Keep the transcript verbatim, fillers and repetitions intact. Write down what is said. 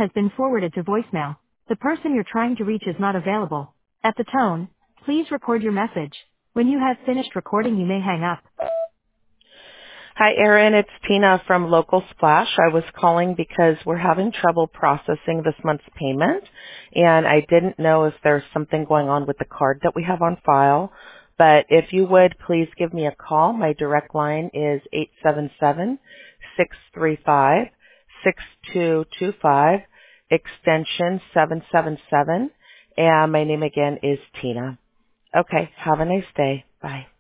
has been forwarded to voicemail. The person you're trying to reach is not available. At the tone, please record your message. When you have finished recording, you may hang up. Hi, Erin. It's Tina from Local Splash. I was calling because we're having trouble processing this month's payment, and I didn't know if there's something going on with the card that we have on file. But if you would, please give me a call. My direct line is eight seven seven, six three five, six two two five, extension seven seven seven, and my name again is Tina. Okay, have a nice day. Bye.